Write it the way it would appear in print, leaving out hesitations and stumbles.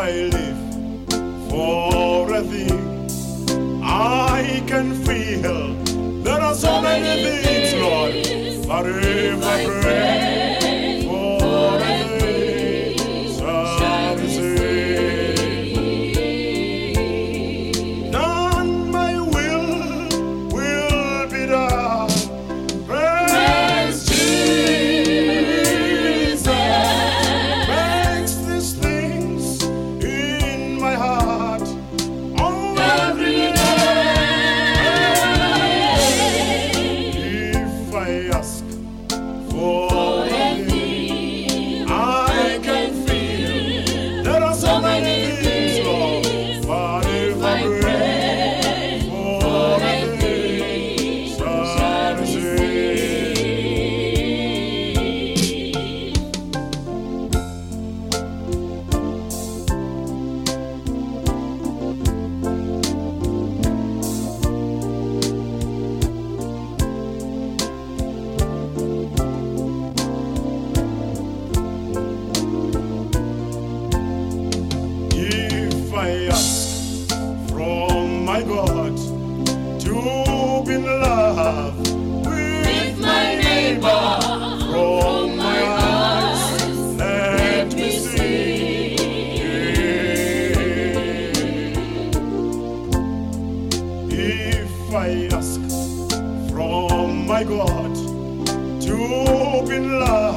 I live for a thing, I can feel there are so many things, Lord, but if I pray for a thing, shall receive. Done my will be done. Praise Jesus. Makes these things in my heart. Oh, every if I ask for anything, I can feel there are so many things, Lord, but if I pray for anything, shall receive. If I ask from my God to be in love with my neighbor, from my eyes let me see. If I ask from my God to be in love